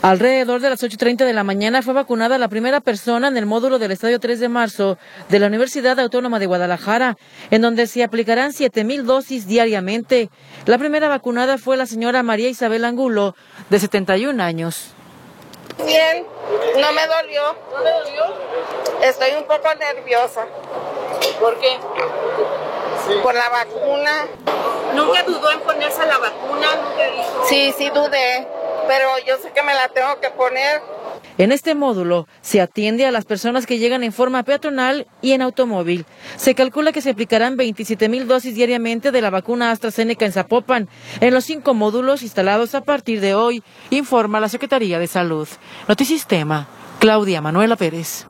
Alrededor de las 8:30 de la mañana fue vacunada la primera persona en el módulo del Estadio 3 de Marzo de la Universidad Autónoma de Guadalajara, en donde se aplicarán 7,000 dosis diariamente. La primera vacunada fue la señora María Isabel Angulo, de 71 años. Bien, no me dolió. ¿No le dolió? Estoy un poco nerviosa. ¿Por qué? Por la vacuna. ¿Nunca dudó en ponerse la vacuna? ¿Nunca dijo? Sí dudé, pero yo sé que me la tengo que poner. En este módulo se atiende a las personas que llegan en forma peatonal y en automóvil. Se calcula que se aplicarán 27,000 dosis diariamente de la vacuna AstraZeneca en Zapopan, en los 5 módulos instalados a partir de hoy, informa la Secretaría de Salud. Notisistema, Claudia Manuela Pérez.